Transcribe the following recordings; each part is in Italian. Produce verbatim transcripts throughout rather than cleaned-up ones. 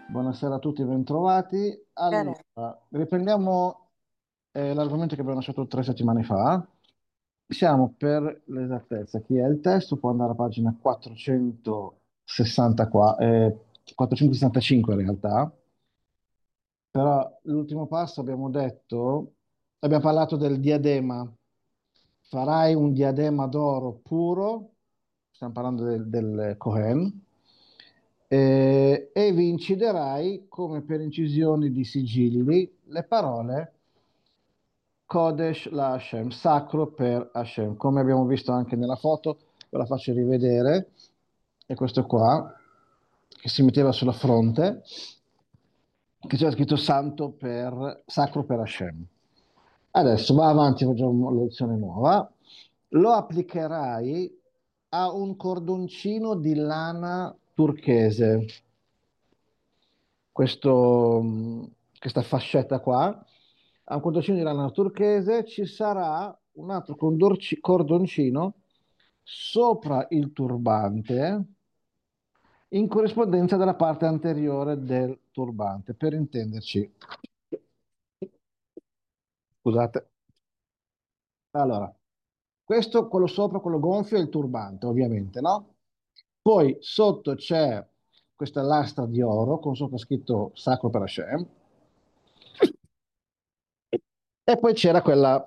Buonasera a tutti, bentrovati. Allora, Bene. riprendiamo eh, l'argomento che abbiamo lasciato tre settimane fa. Siamo per l'esattezza. Chi è il testo può andare a pagina quattrocentosessantaquattro, eh, quattrocentosessantacinque in realtà. Però l'ultimo passo abbiamo detto, abbiamo parlato del diadema. Farai un diadema d'oro puro, stiamo parlando del, del Cohen, eh, e vi inciderai come per incisioni di sigilli le parole Kodesh la Hashem, sacro per Hashem, come abbiamo visto anche nella foto, ve la faccio rivedere, è questo qua, che si metteva sulla fronte, che c'era scritto santo per, sacro per Hashem. Adesso va avanti, facciamo la lezione nuova. Lo applicherai a un cordoncino di lana turchese. Questo, mh, questa fascetta qua, a un cordoncino di lana turchese ci sarà un altro condorci- cordoncino sopra il turbante in corrispondenza della parte anteriore del turbante, per intenderci. Scusate. Allora, questo, quello sopra, quello gonfio è il turbante, ovviamente, no? Poi sotto c'è questa lastra di oro con sopra scritto Sacro per Hashem. E poi c'era quella.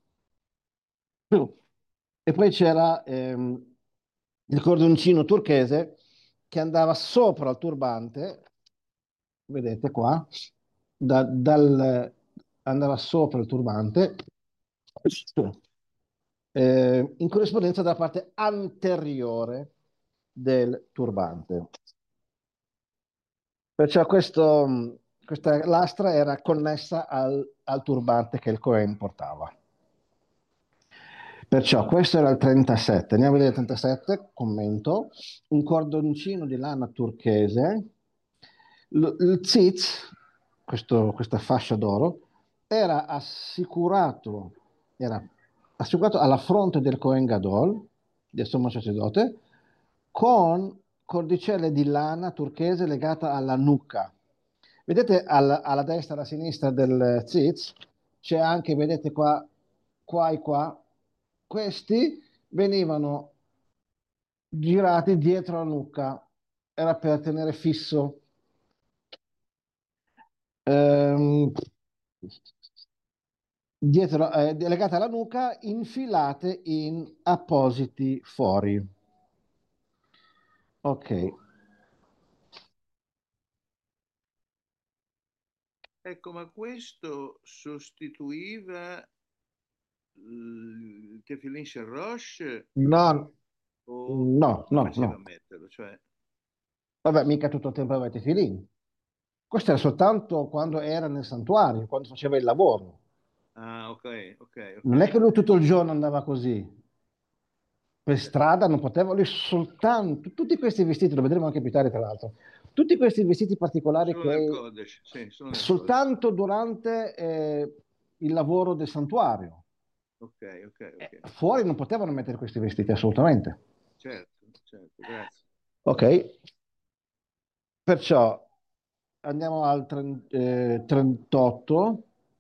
E poi c'era ehm, il cordoncino turchese che andava sopra il turbante, vedete qua, da- dal- andava sopra il turbante, eh, in corrispondenza della parte anteriore del turbante. Perciò questo, mh, questa lastra era connessa al, al turbante che il Cohen portava. Perciò questo era il trentasette. Andiamo a vedere il trentasette, commento. Un cordoncino di lana turchese. L- il ziz, questo- questa fascia d'oro, era assicurato, era assicurato alla fronte del Cohen Gadol, del sommo sacerdote, con cordicelle di lana turchese legata alla nuca. Vedete alla, alla destra e alla sinistra del ziz c'è anche, vedete qua, qua e qua, questi venivano girati dietro la nuca, era per tenere fisso. Ehm, dietro, eh, legate alla nuca, infilate in appositi fori. Ok. Ecco, ma questo sostituiva il Tefillin Shel Rosh No, o no, come no, faceva a no. metterlo? Cioè, Vabbè, mica tutto il tempo avete filini. Questo era soltanto quando era nel santuario, quando faceva il lavoro. ah, ok, ok, Non è ok. che lui tutto il giorno andava così. Per Cioè, strada non poteva, lui soltanto, tutti questi vestiti, lo vedremo anche più tardi tra l'altro, tutti questi vestiti particolari solo nel che Kodesh, sì, solo nel Kodesh. soltanto durante eh, il lavoro del santuario. Ok, ok, Eh, ok. fuori non potevano mettere questi vestiti assolutamente. Certo, certo, grazie. Ok, perciò andiamo al tren- eh, trentotto,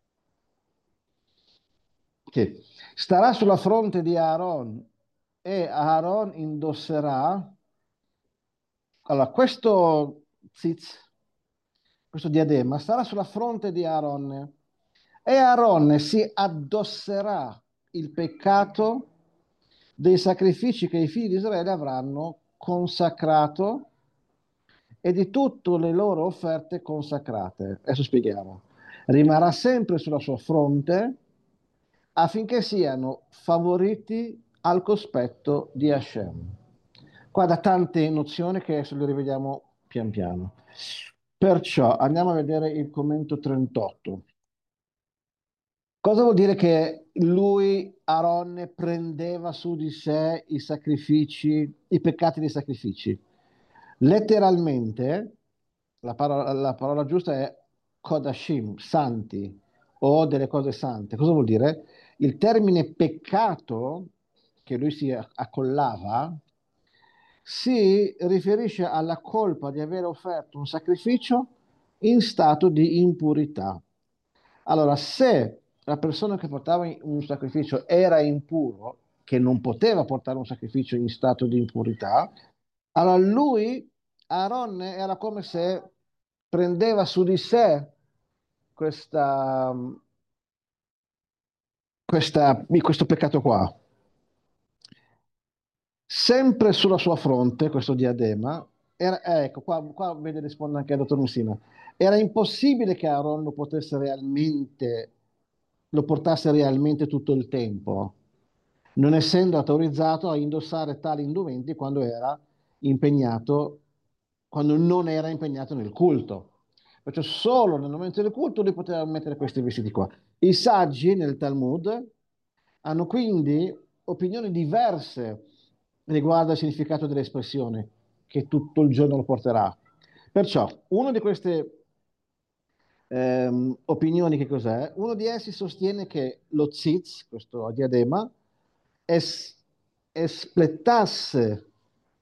che starà sulla fronte di Aaron e Aaron indosserà. Allora, questo ziz, questo diadema, sarà sulla fronte di Aaron e Aaron si addosserà il peccato dei sacrifici che i figli di Israele avranno consacrato e di tutte le loro offerte consacrate. Adesso spieghiamo. Rimarrà sempre sulla sua fronte affinché siano favoriti al cospetto di Hashem. Qua da tante nozioni che adesso le rivediamo pian piano. Perciò andiamo a vedere il commento trentotto. Cosa vuol dire che lui, Aronne, prendeva su di sé i sacrifici, i peccati dei sacrifici? Letteralmente, la parola, la parola giusta è kodashim, santi, o delle cose sante. Cosa vuol dire? Il termine peccato che lui si accollava si riferisce alla colpa di aver offerto un sacrificio in stato di impurità. Allora, se la persona che portava un sacrificio era impuro, che non poteva portare un sacrificio in stato di impurità, allora lui, Aaron, era come se prendeva su di sé questa, questa- questo peccato qua. Sempre sulla sua fronte, questo diadema, era, eh, ecco, qua, qua vede risponde anche il dottor Messina, era impossibile che Aaron lo potesse realmente, lo portasse realmente tutto il tempo, non essendo autorizzato a indossare tali indumenti quando era impegnato, quando non era impegnato nel culto. Perciò solo nel momento del culto lui poteva mettere questi vestiti qua. I saggi nel Talmud hanno quindi opinioni diverse riguardo al significato dell'espressione che tutto il giorno lo porterà. Perciò, una di queste ehm, opinioni che cos'è? Uno di essi sostiene che lo tzitz, questo diadema, es- espletasse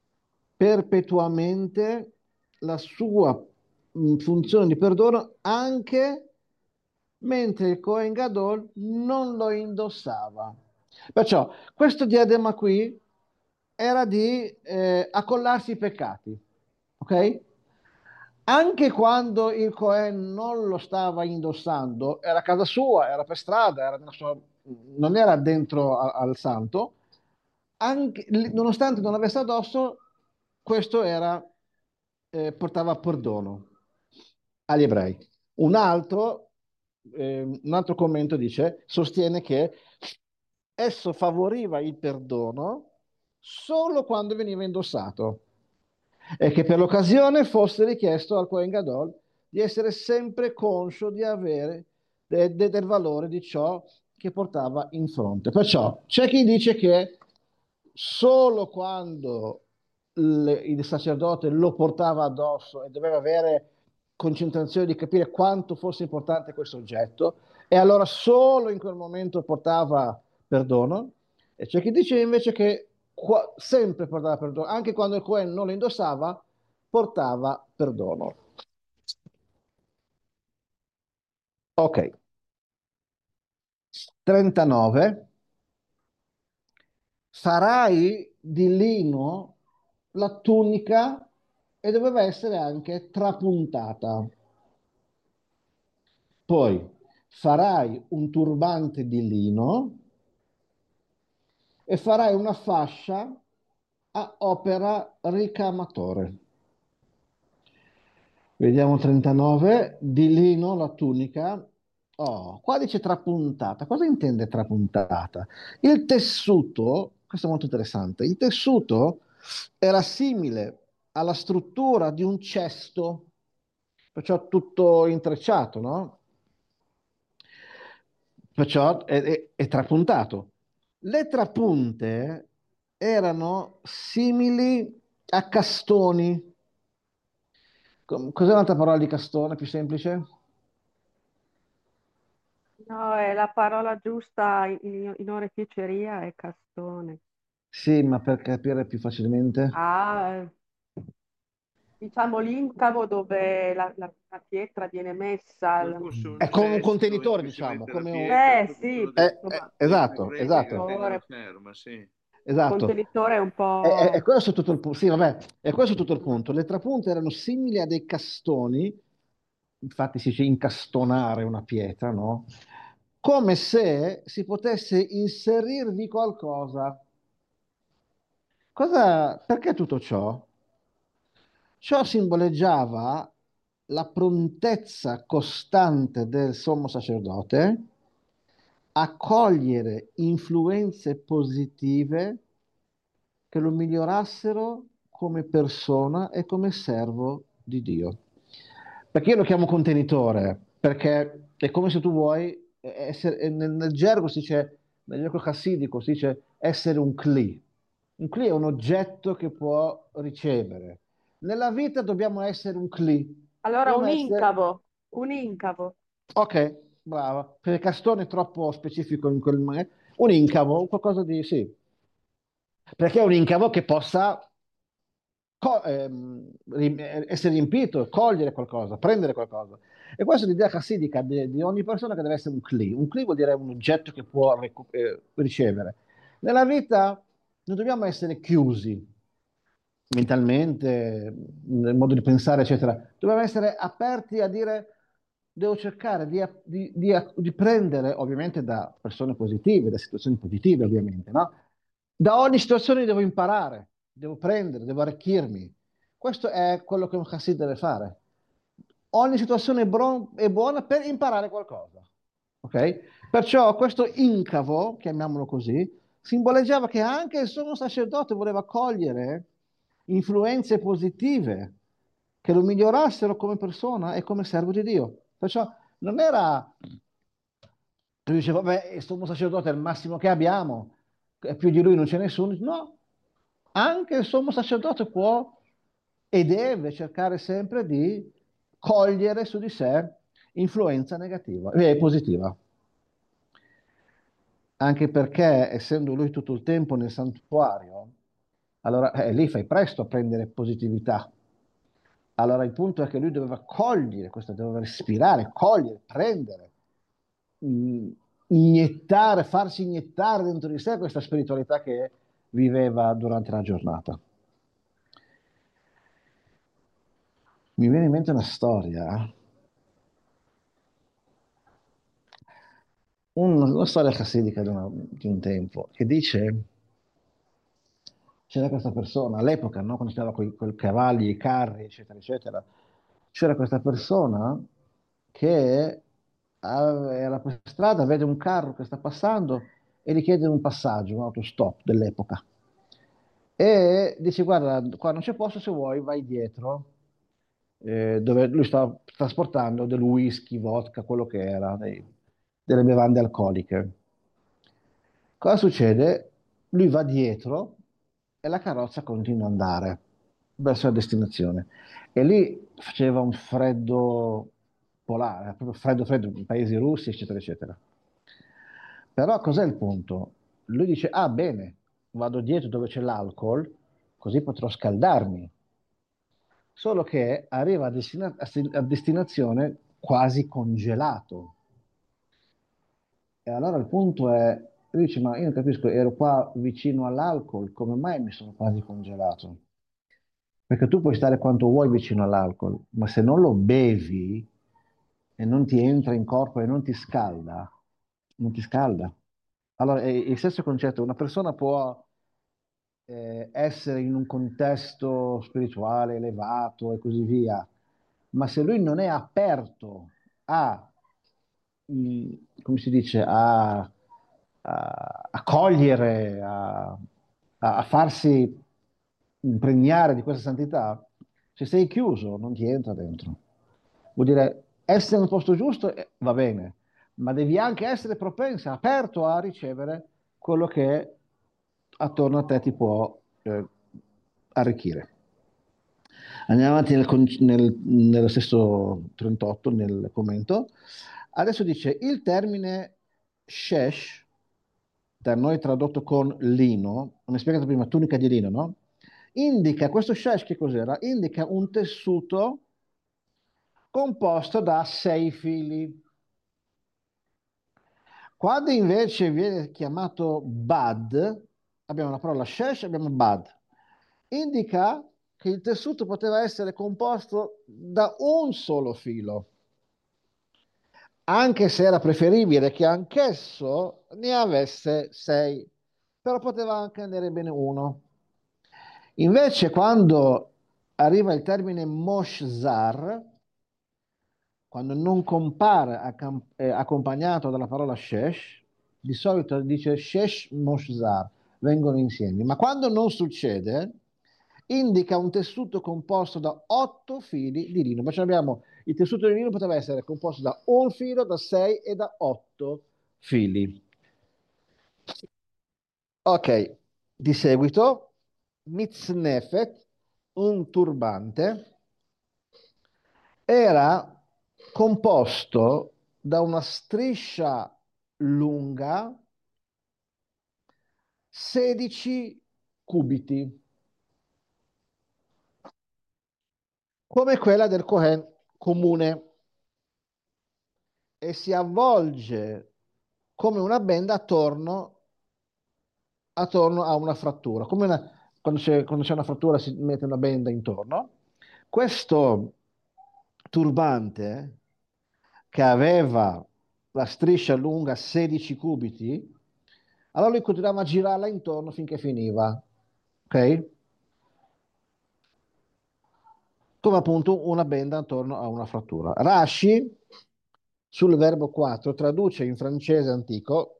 perpetuamente la sua mh, funzione di perdono anche mentre il Cohen Gadol non lo indossava. Perciò questo diadema qui era di eh, accollarsi i peccati, ok? Anche quando il Cohen non lo stava indossando, era a casa sua, era per strada, era nella sua- non era dentro a- al santo, anche- nonostante non avesse addosso, questo era, eh, portava perdono agli ebrei. Un altro, eh, un altro commento dice, sostiene che esso favoriva il perdono solo quando veniva indossato e che per l'occasione fosse richiesto al Kohen Gadol di essere sempre conscio di avere de- de- del valore di ciò che portava in fronte. Perciò c'è chi dice che solo quando il, il sacerdote lo portava addosso e doveva avere concentrazione di capire quanto fosse importante questo oggetto, e allora solo in quel momento portava perdono, e c'è chi dice invece che qua- sempre portava perdono, anche quando il Cohen non lo indossava, portava perdono. Ok, trentanove. Farai di lino la tunica e doveva essere anche trapuntata. Poi farai un turbante di lino e farai una fascia a opera ricamatore. Vediamo trentanove, di lino la tunica. Oh, qua dice trapuntata. Cosa intende trapuntata? Il tessuto, questo è molto interessante, il tessuto era simile alla struttura di un cesto, perciò tutto intrecciato, no? Perciò è, è- è trapuntato. Le trapunte erano simili a castoni. Com- Cos'è un'altra parola di castone più semplice? No, è la parola giusta in, in oreficeria è castone. Sì, ma per capire più facilmente. Ah, diciamo l'incavo dove la, la- la pietra viene messa. Come al- fosse un È come un cesto dove contenitore, poi si diciamo, mette la come un... pietra, Eh dopo sì, quello Eh, de- insomma, eh, dentro i esatto, greggi che tengono contenitore, ferma, sì. esatto. contenitore è un E, e- e po'... questo è tutto il punto. Sì, vabbè, e questo è tutto il punto. Le trapunte erano simili a dei castoni, infatti si dice incastonare una pietra, no? Come se si potesse inserirvi qualcosa. Cosa, perché tutto ciò? Ciò simboleggiava la prontezza costante del sommo sacerdote a cogliere influenze positive che lo migliorassero come persona e come servo di Dio. Perché io lo chiamo contenitore? Perché è come se tu vuoi essere, nel, nel gergo si dice, nel gergo chassidico si dice essere un cli. Un cli è un oggetto che può ricevere. Nella vita dobbiamo essere un cli. Allora un Dobbiamo essere... incavo, un incavo. Ok, brava. Perché castone è troppo specifico in quel... Un incavo, qualcosa di... sì. Perché è un incavo che possa co- ehm, ri- essere riempito, cogliere qualcosa, prendere qualcosa. E questa è l'idea chassidica di, di ogni persona che deve essere un cli. Un cli vuol dire un oggetto che può recu- eh, ricevere. Nella vita non dobbiamo essere chiusi mentalmente, nel modo di pensare, eccetera. Dobbiamo essere aperti a dire, devo cercare di, di- di- di prendere, ovviamente da persone positive, da situazioni positive, ovviamente, no? Da ogni situazione devo imparare, devo prendere, devo arricchirmi. Questo è quello che un chassid deve fare. Ogni situazione è, bro- è buona per imparare qualcosa. Ok? Perciò questo incavo, chiamiamolo così, simboleggiava che anche il sommo sacerdote voleva cogliere influenze positive che lo migliorassero come persona e come servo di Dio. Perciò non era, tu dici, vabbè, il sommo sacerdote è il massimo che abbiamo, e più di lui non c'è nessuno. No, anche il sommo sacerdote può e deve cercare sempre di cogliere su di sé influenza negativa e positiva. Anche perché, essendo lui tutto il tempo nel santuario, allora eh, lì fai presto a prendere positività. Allora il punto è che lui doveva cogliere questo, doveva respirare, cogliere, prendere, mh, iniettare, farsi iniettare dentro di sé questa spiritualità che viveva durante la giornata. Mi viene in mente una storia, un- una storia chassidica di, una- di un tempo, che dice, c'era questa persona, all'epoca, no, quando stava con i cavalli, i carri, eccetera, eccetera, c'era questa persona che ah, era per strada, vede un carro che sta passando e gli chiede un passaggio, un autostop dell'epoca. E dice, guarda, qua non c'è posto, se vuoi vai dietro, eh, dove lui stava trasportando del whisky, vodka, quello che era, dei- delle bevande alcoliche. Cosa succede? Lui va dietro e la carrozza continua ad andare verso la destinazione. E lì faceva un freddo polare, proprio freddo, freddo, in paesi russi, eccetera, eccetera. Però cos'è il punto? Lui dice, ah bene, vado dietro dove c'è l'alcol, così potrò scaldarmi. Solo che arriva a, destina- a destinazione quasi congelato. E allora il punto è, lui dice, ma io non capisco, ero qua vicino all'alcol, come mai mi sono quasi congelato? Perché tu puoi stare quanto vuoi vicino all'alcol, ma se non lo bevi e non ti entra in corpo e non ti scalda, non ti scalda. Allora, è il stesso concetto, una persona può eh, essere in un contesto spirituale elevato e così via, ma se lui non è aperto a, mm, come si dice, a, a- a cogliere, a, a- a farsi impregnare di questa santità, se sei chiuso non ti entra dentro. Vuol dire essere nel posto giusto eh, va bene, ma devi anche essere propensa, aperto a ricevere quello che attorno a te ti può eh, arricchire. Andiamo avanti nel con- nel- nello stesso trentotto, nel commento. Adesso dice il termine shesh, da noi tradotto con lino, come spiegato prima, tunica di lino, no? Indica, questo shesh che cos'era? Indica un tessuto composto da sei fili. Quando invece viene chiamato bad, abbiamo la parola shesh, abbiamo bad, indica che il tessuto poteva essere composto da un solo filo, anche se era preferibile che anch'esso ne avesse sei, però poteva anche andare bene uno. Invece, quando arriva il termine moshzar, quando non compare accam- eh, accompagnato dalla parola shesh, di solito dice shesh moshzar, vengono insieme, ma quando non succede, indica un tessuto composto da otto fili di lino. Perciò abbiamo il tessuto di lino poteva essere composto da un filo, da sei e da otto fili. Ok, di seguito, mitznefet, un turbante, era composto da una striscia lunga sedici cubiti. come quella del Cohen comune e si avvolge come una benda attorno, attorno a una frattura. Come una- quando c'è quando c'è una frattura si mette una benda intorno. Questo turbante che aveva la striscia lunga sedici cubiti, allora lui continuava a girarla intorno finché finiva, ok? Come appunto una benda attorno a una frattura. Rashi, sul verbo quattro, traduce in francese antico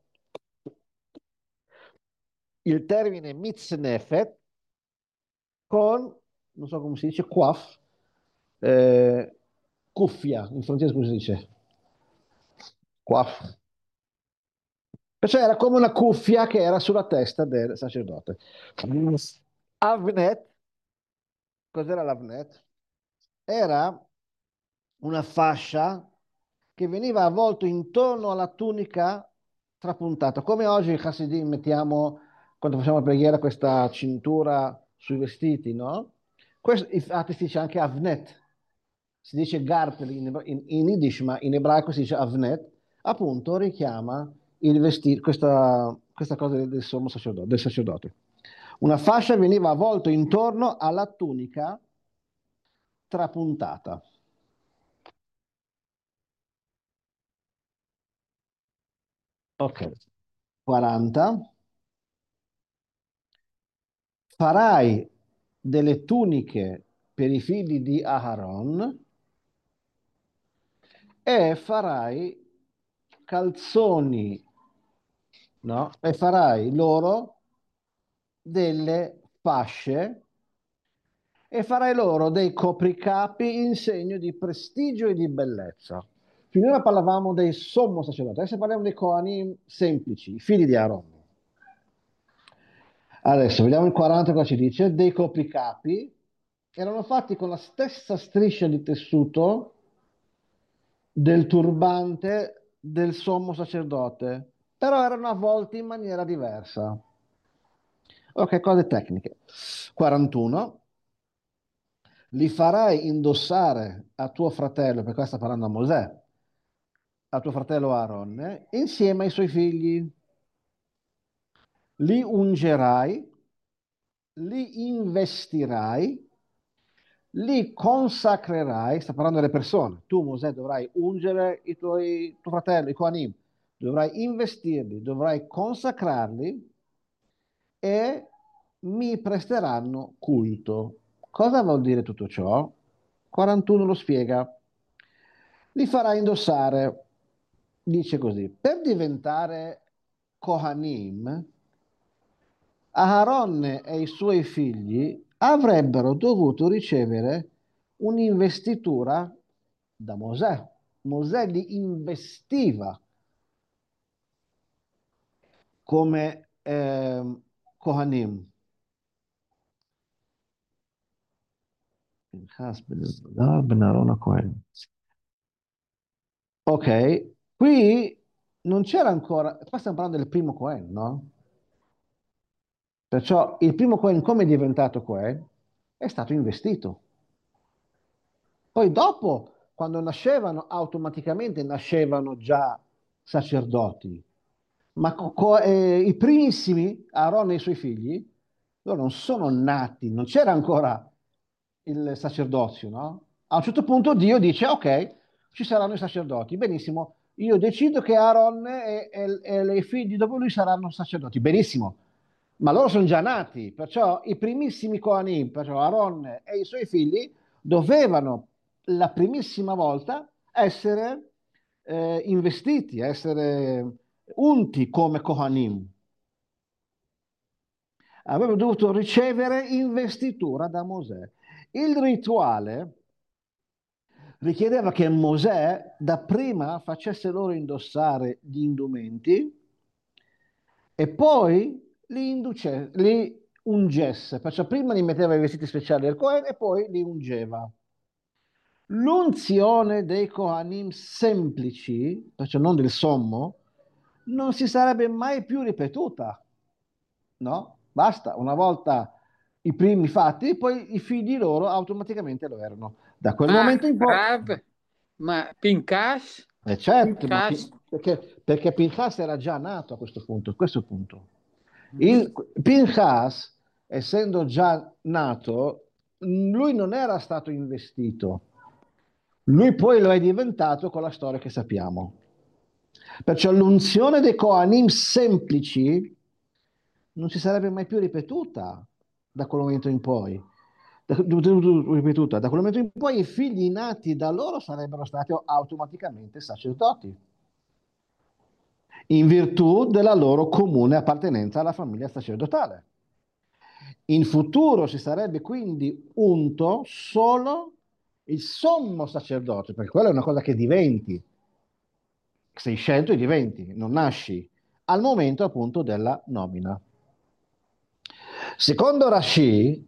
il termine mitznefet con, non so come si dice, quaf, eh, cuffia, in francese come si dice? Quaf. Perciò era come una cuffia che era sulla testa del sacerdote. Avnet, cos'era l'avnet? Era una fascia che veniva avvolto intorno alla tunica trapuntata, come oggi in Hasidim mettiamo, quando facciamo la preghiera, questa cintura sui vestiti, no? Questo, infatti si dice anche avnet, si dice gartel in, ebra- in, in Yiddish, ma in ebraico si dice avnet, appunto richiama il vestito, questa, questa cosa del, del sommo sacerdote, del sacerdote. Una fascia veniva avvolto intorno alla tunica trapuntata. Ok, quaranta. Farai delle tuniche per i figli di Aharon e farai calzoni, no? E farai loro delle fasce e farai loro dei copricapi in segno di prestigio e di bellezza. Finora parlavamo dei sommo sacerdoti, adesso parliamo dei Coanim semplici, i figli di Aaron. Adesso vediamo il quaranta cosa ci dice. Dei copricapi erano fatti con la stessa striscia di tessuto del turbante del sommo sacerdote, però erano avvolti in maniera diversa. Ok, cose tecniche. quarantuno. Li farai indossare a tuo fratello, perché qua sta parlando a Mosè, a tuo fratello Aaron, insieme ai suoi figli. Li ungerai, li investirai, li consacrerai, sta parlando delle persone. Tu, Mosè, dovrai ungere i tuoi, tuo fratello, i Kohanim, dovrai investirli, dovrai consacrarli e mi presteranno culto. Cosa vuol dire tutto ciò? quarantuno lo spiega. Li farà indossare, dice così, per diventare Kohanim, Aharonne e i suoi figli avrebbero dovuto ricevere un'investitura da Mosè. Mosè li investiva come ehm, Kohanim. Pinchas ben Eleazar ben Aaron Cohen. Ok, qui non c'era ancora, qua stiamo parlando del primo Cohen, no? Perciò il primo Cohen, come è diventato Cohen, è stato investito. Poi dopo, quando nascevano, automaticamente nascevano già sacerdoti. Ma co- co- eh, i primissimi, Aaron e i suoi figli, loro non sono nati, non c'era ancora il sacerdozio, no? A un certo punto Dio dice, ok, ci saranno i sacerdoti, benissimo, io decido che Aaron e, e- e i figli dopo lui saranno sacerdoti, benissimo, ma loro sono già nati, perciò i primissimi Coanim, perciò Aaron e i suoi figli, dovevano la primissima volta essere eh, investiti, essere unti come Kohanim. Avrebbero dovuto ricevere investitura da Mosè. Il rituale richiedeva che Mosè dapprima facesse loro indossare gli indumenti e poi li, induce- li ungesse. Perciò prima li metteva i vestiti speciali del Cohen e poi li ungeva. L'unzione dei Kohanim semplici, perciò non del sommo, non si sarebbe mai più ripetuta, no? Basta, una volta i primi fatti, poi i figli loro automaticamente lo erano. Da quel Ma momento in poi... Rav, ma Pinchas? Eh certo, ma Pinchas? Pi- perché, perché Pinchas era già nato a questo punto, questo è il punto. Mm. Il, Pinchas, essendo già nato, lui non era stato investito, lui poi lo è diventato con la storia che sappiamo. Perciò l'unzione dei Kohanim semplici non si sarebbe mai più ripetuta da quel momento in poi. Da, ripetuta. Da quel momento in poi i figli nati da loro sarebbero stati automaticamente sacerdoti, in virtù della loro comune appartenenza alla famiglia sacerdotale. In futuro si sarebbe quindi unto solo il sommo sacerdote, perché quella è una cosa che diventi, sei scelto e diventi, non nasci, al momento appunto della nomina. Secondo Rashi,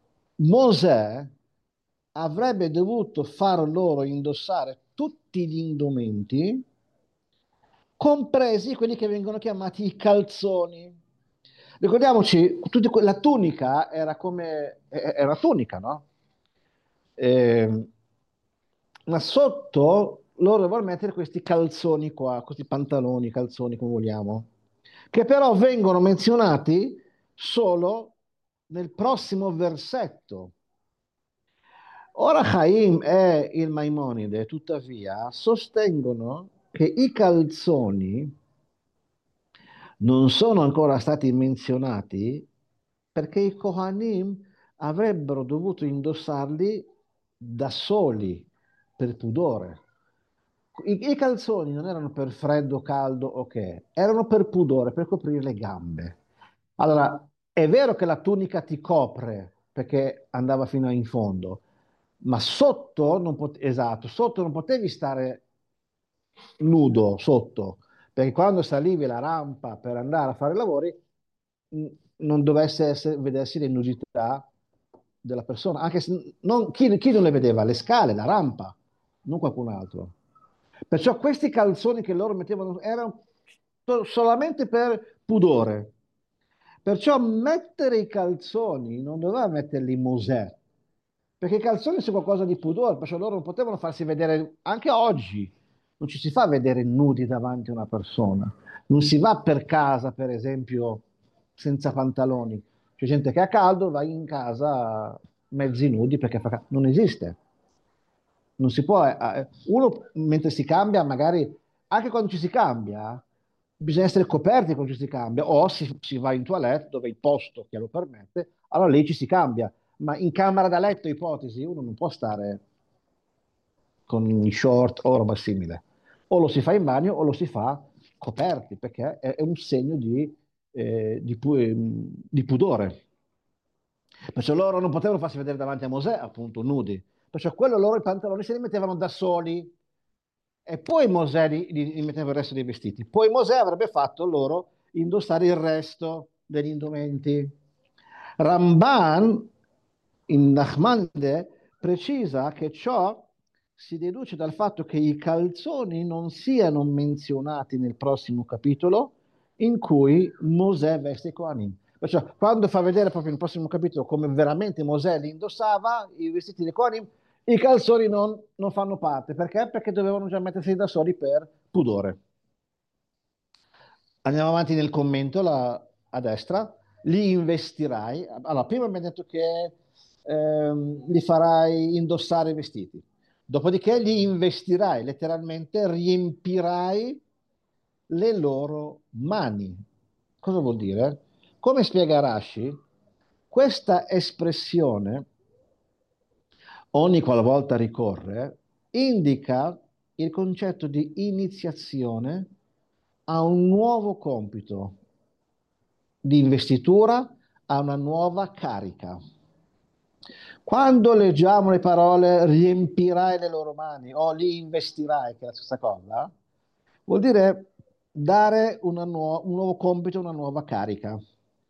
Mosè avrebbe dovuto far loro indossare tutti gli indumenti, compresi quelli che vengono chiamati i calzoni. Ricordiamoci, tutti que- la tunica era come, eh, era tunica, no? Eh, ma sotto loro devono mettere questi calzoni qua, questi pantaloni, calzoni come vogliamo, che però vengono menzionati solo nel prossimo versetto. Ora Chaim e il Maimonide, tuttavia, sostengono che i calzoni non sono ancora stati menzionati perché i Kohanim avrebbero dovuto indossarli da soli, per pudore. I, i calzoni non erano per freddo, caldo, ok, erano per pudore, per coprire le gambe. Allora, è vero che la tunica ti copre perché andava fino in fondo, ma sotto non pot- esatto, sotto non potevi stare nudo sotto, perché quando salivi la rampa per andare a fare i lavori, mh, non dovesse essere, vedersi le nudità della persona, anche se non, chi, chi non le vedeva? Le scale, la rampa, non qualcun altro. Perciò questi calzoni che loro mettevano erano to- solamente per pudore. Perciò mettere i calzoni non doveva metterli Mosè, perché i calzoni sono qualcosa di pudore, perciò loro non potevano farsi vedere, anche oggi, non ci si fa vedere nudi davanti a una persona. Non si va per casa, per esempio, senza pantaloni. C'è gente che ha caldo, va in casa mezzi nudi perché fa caldo. Non esiste. Non si può, eh, uno mentre si cambia, magari anche quando ci si cambia, bisogna essere coperti quando ci si cambia, o si, si va in toilette dove il posto che lo permette, allora lì ci si cambia. Ma in camera da letto, ipotesi, uno non può stare con i short o roba simile. O lo si fa in bagno o lo si fa coperti, perché è, è un segno di, eh, di pu- ehm, di pudore. Perciò loro non potevano farsi vedere davanti a Mosè, appunto, nudi. Perciò quello loro i pantaloni se li mettevano da soli e poi Mosè li, li- li metteva il resto dei vestiti. Poi Mosè avrebbe fatto loro indossare il resto degli indumenti. Ramban in Nachmande precisa che ciò si deduce dal fatto che i calzoni non siano menzionati nel prossimo capitolo in cui Mosè veste i Coanim. Perciò quando fa vedere proprio nel prossimo capitolo come veramente Mosè li indossava, i vestiti dei Coanim, i calzoni non, non fanno parte. Perché? Perché dovevano già mettersi da soli per pudore. Andiamo avanti nel commento la- a destra. Li investirai. Allora, prima mi ha detto che ehm, li farai indossare i vestiti. Dopodiché li investirai, letteralmente riempirai le loro mani. Cosa vuol dire? Come spiega Rashi, questa espressione, ogni qualvolta ricorre, indica il concetto di iniziazione a un nuovo compito di investitura, a una nuova carica. Quando leggiamo le parole riempirai le loro mani o li investirai, che è la stessa cosa, vuol dire dare una nuo- un nuovo compito, una nuova carica.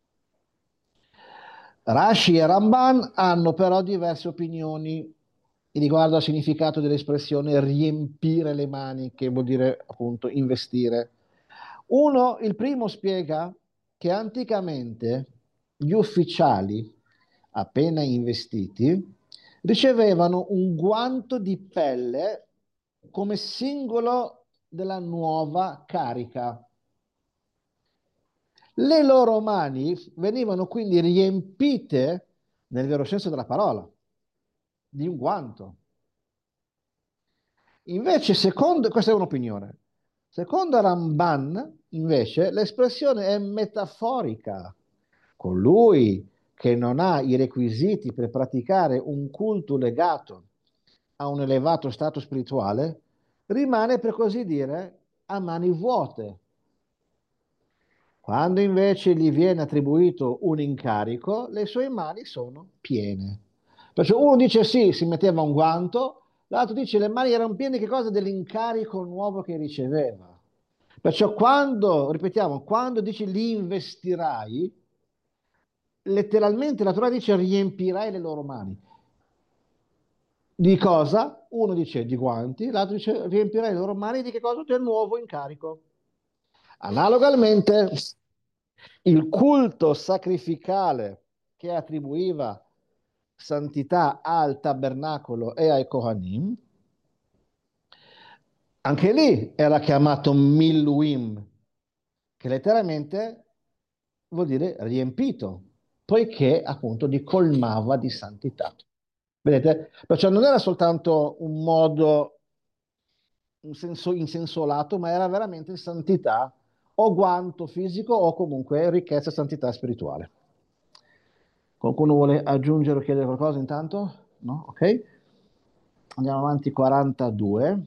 Rashi e Ramban hanno però diverse opinioni riguardo al significato dell'espressione riempire le mani, che vuol dire appunto investire. Uno, il primo spiega che anticamente gli ufficiali appena investiti, ricevevano un guanto di pelle come simbolo della nuova carica. Le loro mani venivano quindi riempite, nel vero senso della parola, di un guanto. Invece, secondo, questa è un'opinione, secondo Ramban, invece, l'espressione è metaforica. Colui che non ha i requisiti per praticare un culto legato a un elevato stato spirituale rimane, per così dire, a mani vuote. Quando invece gli viene attribuito un incarico, le sue mani sono piene. Perciò uno dice sì, si metteva un guanto, l'altro dice le mani erano piene che cosa? Dell'incarico nuovo che riceveva. Perciò quando, ripetiamo, quando dici li investirai, letteralmente la Torah dice riempirai le loro mani. Di cosa? Uno dice di guanti, l'altro dice riempirai le loro mani di che cosa? Del nuovo incarico. Analogamente, il culto sacrificale che attribuiva santità al tabernacolo e ai Kohanim, anche lì era chiamato Miluim, che letteralmente vuol dire riempito, poiché appunto li colmava di santità. Vedete? Perciò non era soltanto un modo in senso, in senso lato, ma era veramente santità o guanto fisico o comunque ricchezza e santità spirituale. Qualcuno vuole aggiungere o chiedere qualcosa intanto? No? Ok. Andiamo avanti, quarantadue.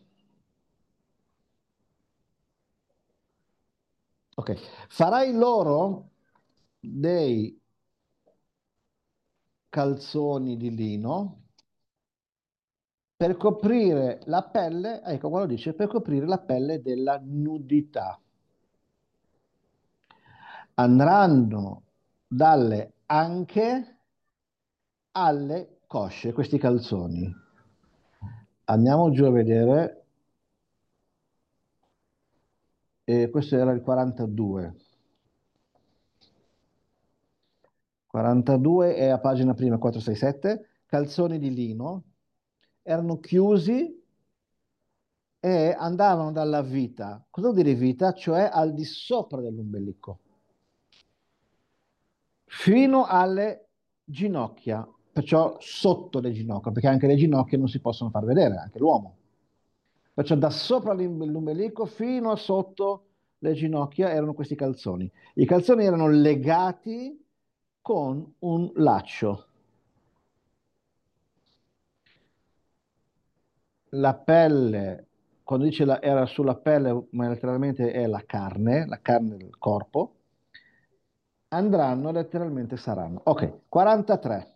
Ok. Farai loro dei calzoni di lino per coprire la pelle, ecco qua lo dice, per coprire la pelle della nudità. Andranno dalle anche alle cosce, questi calzoni. Andiamo giù a vedere, e questo era il quarantadue. quarantadue è a pagina prima, quattrocentosessantasette, calzoni di lino, erano chiusi e andavano dalla vita. Cosa vuol dire vita? Cioè al di sopra dell'ombelico, fino alle ginocchia, perciò sotto le ginocchia, perché anche le ginocchia non si possono far vedere, anche l'uomo. Perciò da sopra l'ombelico fino a sotto le ginocchia erano questi calzoni. I calzoni erano legati con un laccio. La pelle, quando dice la, era sulla pelle, ma letteralmente è la carne, la carne del corpo, andranno letteralmente saranno. Ok, quarantatré.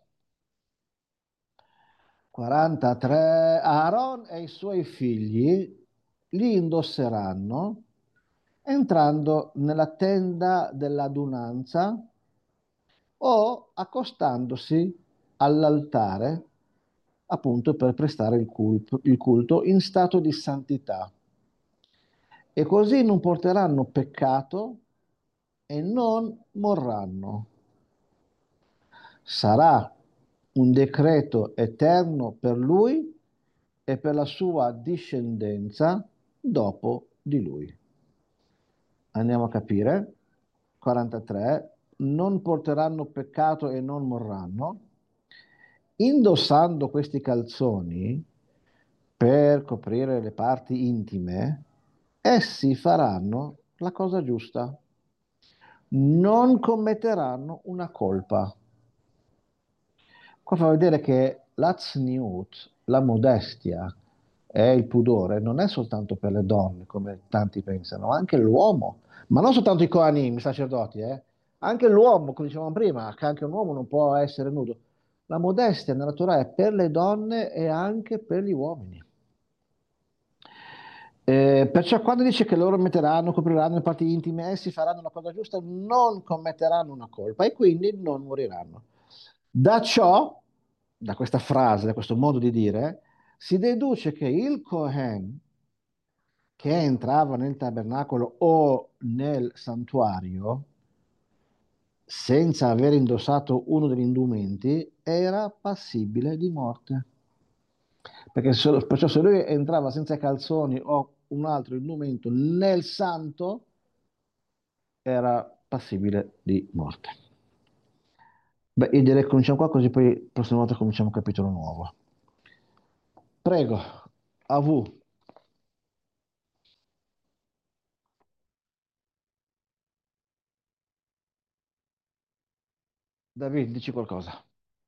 quarantatré. Aaron e i suoi figli li indosseranno entrando nella tenda dell'adunanza o accostandosi all'altare, appunto per prestare il culto, il culto in stato di santità. E così non porteranno peccato e non morranno. Sarà un decreto eterno per lui e per la sua discendenza dopo di lui. Andiamo a capire. quarantatré. Non porteranno peccato e non morranno. Indossando questi calzoni per coprire le parti intime, essi faranno la cosa giusta. Non commetteranno una colpa. Qua fa vedere che la tzniut, la modestia e il pudore non è soltanto per le donne, come tanti pensano, anche l'uomo, ma non soltanto i Kohanim, i sacerdoti, eh? Anche l'uomo, come dicevamo prima, che anche un uomo non può essere nudo. La modestia nella Torah è per le donne e anche per gli uomini. Eh, perciò quando dice che loro metteranno, copriranno le parti intime, essi faranno la cosa giusta, non commetteranno una colpa e quindi non moriranno. Da ciò, da questa frase, da questo modo di dire, si deduce che il Kohen che entrava nel tabernacolo o nel santuario senza aver indossato uno degli indumenti, era passibile di morte. Perché se, perciò se lui entrava senza calzoni o un altro indumento nel santo, era passibile di morte. Beh, io direi che cominciamo qua, così poi la prossima volta cominciamo un capitolo nuovo. Prego, a V. David, dici qualcosa.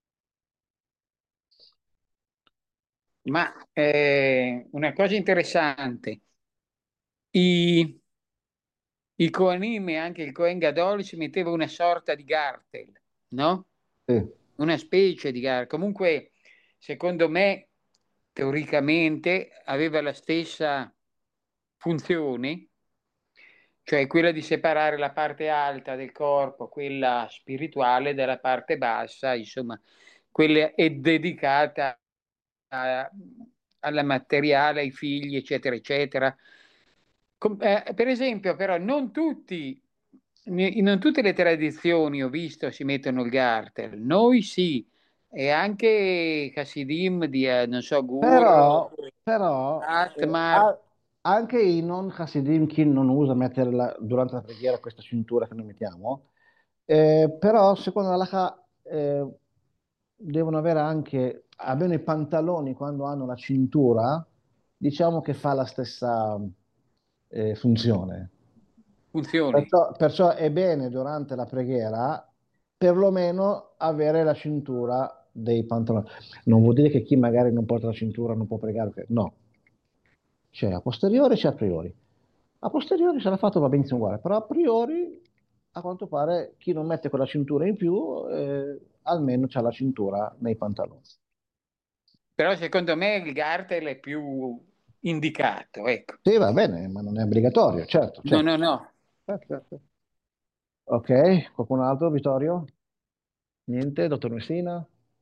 Ma eh, una cosa interessante, i, il Kohanim e anche il Kohen Gadol ci metteva una sorta di gartel, no? Sì. Una specie di gartel. Comunque, secondo me, teoricamente, aveva la stessa funzione, cioè quella di separare la parte alta del corpo, quella spirituale, dalla parte bassa, insomma, quella è dedicata a- alla materiale, ai figli, eccetera, eccetera. Com- eh, per esempio, però, non tutti, in non tutte le tradizioni ho visto si mettono il garter, noi sì, e anche Hasidim di, eh, non so, Gur, Però, però eh, Atmar, a- anche i non Hasidim, chi non usa mettere la- durante la preghiera questa cintura che noi mettiamo, eh, però secondo la Halakha eh, devono avere anche, almeno i pantaloni quando hanno la cintura, diciamo che fa la stessa eh, funzione. funzioni. Perciò, perciò è bene durante la preghiera perlomeno avere la cintura dei pantaloni. Non vuol dire che chi magari non porta la cintura non può pregare, ok? No, c'è a posteriori, c'è a priori. A posteriori sarà fatto va benissimo uguale, però a priori a quanto pare chi non mette quella cintura in più eh, almeno c'ha la cintura nei pantaloni. Però secondo me il garter è più indicato, ecco. Sì, va bene, ma non è obbligatorio, certo, No, certo. no, no. Certo, certo. Ok, qualcun altro, Vittorio? Niente, dottor Messina?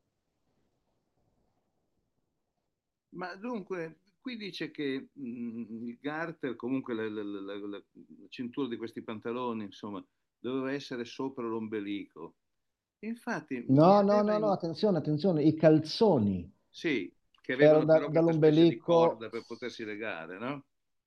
Ma dunque, qui dice che mh, il garter, comunque la, la- la- la- la cintura di questi pantaloni, insomma, doveva essere sopra l'ombelico. Infatti mi No, no, aveva... no, no, in- attenzione, attenzione, i calzoni Sì, che erano avevano da- però questa specie di dall'ombelico. corda per potersi legare, no?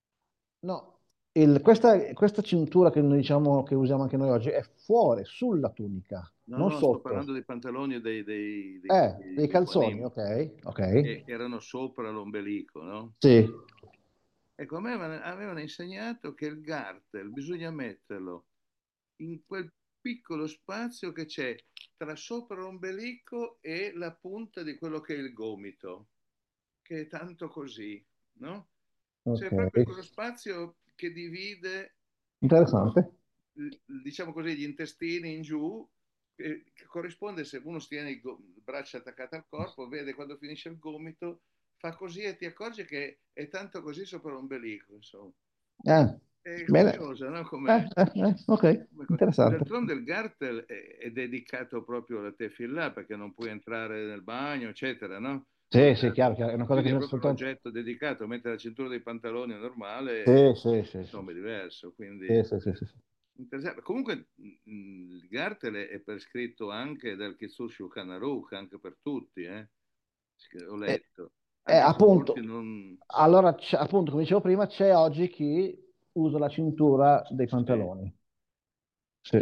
No, il- questa, questa cintura che noi diciamo che usiamo anche noi oggi è fuori, sulla tunica, No, non no, sto sotto. parlando dei pantaloni e dei, dei, dei, Eh, dei, dei dei calzoni, Kohanim, ok, ok. che erano sopra l'ombelico, no? Sì. Ecco, a me avevano avevano insegnato che il garter bisogna metterlo in quel piccolo spazio che c'è tra sopra l'ombelico e la punta di quello che è il gomito, che è tanto così, no? Ok, C'è proprio quello spazio che divide, interessante. l- diciamo così, gli intestini in giù, che, che corrisponde se uno tiene il go- le braccia attaccate al corpo, vede quando finisce il gomito, fa così e ti accorgi che è tanto così sopra l'ombelico, insomma. Eh, È bene. curiosa, no? Eh, Come, eh, eh, ok, come cosa. interessante. D'altronde il Gartel è, è dedicato proprio alla tefillah perché non puoi entrare nel bagno, eccetera, no? Sì, sì, Oltre a- chiaro, chiaro, è una cosa che Quindi è bisogna proprio un soltanto. oggetto dedicato, mentre la cintura dei pantaloni è normale, Sì, sì, sì, sì, insomma, è diverso. sì, Quindi sì, sì, sì, sì. interessante. Comunque mh, il Gartel è è prescritto anche dal Kitzur Shulchan Aruch, anche per tutti, eh? Ho E, letto, e anche se molti appunto, non... allora, c'è- appunto, come dicevo prima, c'è oggi chi usa la cintura dei Sì. pantaloni. Sì.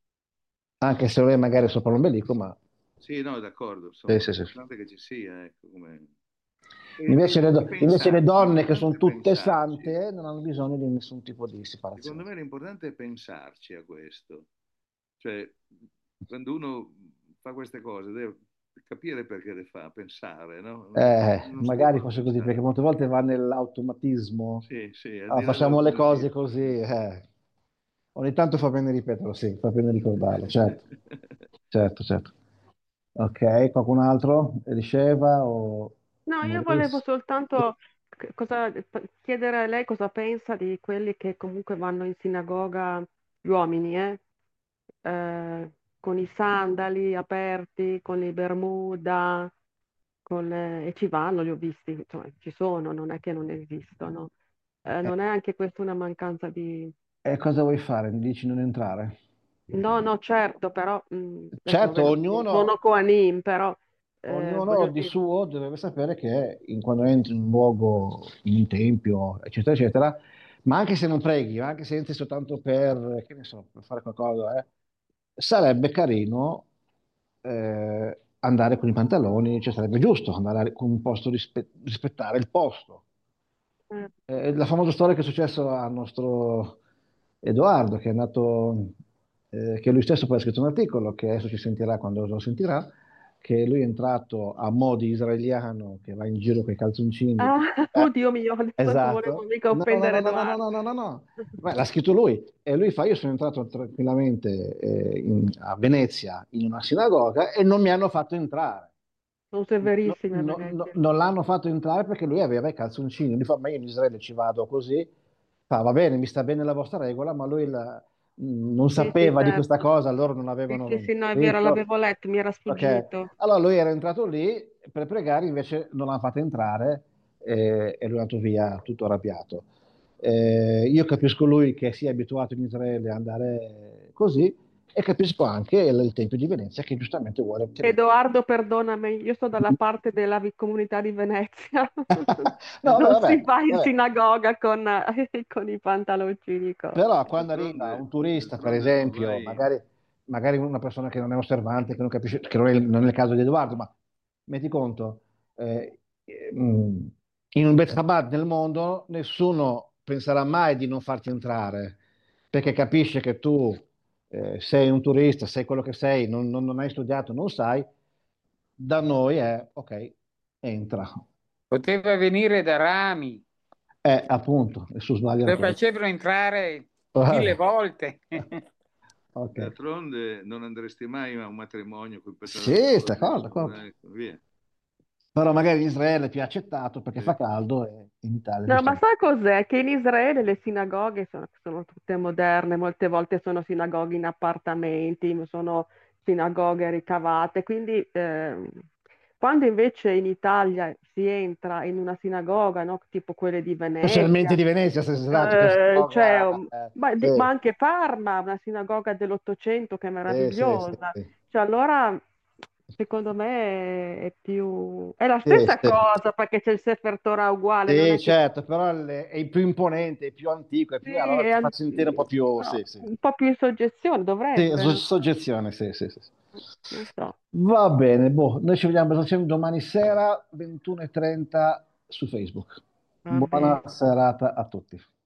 Anche se non è magari sopra l'ombelico, ma Sì, no, d'accordo, sì, insomma, sì, sì. l'importante è che ci sia, ecco, come... E, Invece le, e- e do- invece le pensarci, donne che sono l'importante è tutte pensarci. sante non hanno bisogno di nessun tipo di Secondo separazione. me l'importante è pensarci a questo. Cioè, quando uno fa queste cose deve capire perché le fa, pensare, no? Non, Eh, non sto magari per fosse così, perché pensare. molte volte va nell'automatismo. Sì, sì, al Ah, di là facciamo le cose dell'automatismo, così. sì. eh. Ogni tanto fa bene ripeterlo, sì, fa bene ricordarlo, certo, certo, certo. Ok, qualcun altro? Elisceva o No, io volevo Maurice? soltanto c- cosa- chiedere a lei cosa pensa di quelli che comunque vanno in sinagoga, gli uomini, eh? Eh, con i sandali aperti, con i bermuda, con le- e ci vanno, li ho visti, insomma, ci sono, non è che non esistono. Eh, Eh, non è anche questa una mancanza di... eh, cosa vuoi fare? Mi dici non entrare? No, no, certo, però mh, adesso Certo, vabbè, non non ognuno, sono Kohanim, però eh, ognuno voglio di dire, suo dovrebbe sapere che in- quando entri in un luogo, in un tempio, eccetera, eccetera, ma anche se non preghi, ma anche se entri soltanto per, che ne so, per fare qualcosa, eh, sarebbe carino eh, andare con i pantaloni, cioè sarebbe giusto andare con un posto, rispe- rispettare il posto. eh, Eh, la famosa storia che è successa al nostro Edoardo, che è andato, eh, che lui stesso poi ha scritto un articolo, che adesso ci sentirà quando lo sentirà, che lui è entrato a mo' di israeliano, che va in giro con i calzoncini. ah, Eh, oddio mio, adesso non volevo esatto. mica No, no, offendere no, no, no, no, Edoardo. no, no, no, no. Beh, l'ha scritto lui. E lui fa, io sono entrato tranquillamente eh, in- a Venezia in una sinagoga e non mi hanno fatto entrare. Sono No- severissime a no- no- Venezia. non l'hanno fatto entrare perché lui aveva i calzoncini. Lui fa, ma io in Israele ci vado così. Fa, va bene, mi sta bene la vostra regola, ma lui la- mh, non Sì, sì, sapeva di questa certo. cosa, loro non Sì, sì, avevano sì, no, è vero, scritto. l'avevo letto, mi era Ok, sfuggito. allora lui era entrato lì per pregare, invece non l'hanno fatto entrare eh, e lui è andato via tutto arrabbiato. Eh, io capisco lui che si è abituato in Israele ad andare così e capisco anche il, il Tempio di Venezia che giustamente vuole tenere. Edoardo, perdonami, io sto dalla parte della vi- comunità di Venezia. No, Non vabbè, si va in vabbè. sinagoga con, con i pantaloncini Però Ma quando arriva d'altronde, un turista, per d'altronde non esempio, vai. magari, magari una persona che non è osservante, che non capisce, che non è, non è il caso di Edoardo, ma metti conto, eh, eh, mh, in un Bet Chabad nel mondo nessuno penserà mai di non farti entrare, perché capisce che tu eh, sei un turista, sei quello che sei, non, non- non hai studiato, non sai. Da noi è, ok, entra. Poteva venire da Rami, Eh, appunto, il suo sbaglio era lo quello. facevano entrare mille volte. Ok. D'altronde non andresti mai a un matrimonio con i pantaloni Sì, sta così. cosa, cosa. Ecco, via. Però magari in Israele è più accettato perché fa Sì. caldo e in Italia No, ma giustamente. sai cos'è? Che in Israele le sinagoghe sono, sono tutte moderne, molte volte sono sinagoghe in appartamenti, sono sinagoghe ricavate, quindi ehm, quando invece in Italia si entra in una sinagoga, no, tipo quelle di Specialmente Venezia, di Venezia, se esatto, che è una eh, cioè, sinagoga, um, eh, ma, di- ma sì, anche Parma, una sinagoga dell'Ottocento che è sì, sì, sì, meravigliosa, sì, cioè allora secondo me è più... è la sì, stessa sì. cosa perché c'è il Sefer Torah uguale, non Sì, è che... certo, però il- è il più imponente, è il più antico, è Sì, più, allora è ti fa an- sentire un po' più, no, sì, sì. un po' più in soggezione, Sì, dovrebbe, so- non so, soggezione, sì, sì, sì. non so. Va bene, boh, noi ci vediamo per esempio domani sera, ventuno e trenta su Facebook. Va Buona bene. serata a tutti.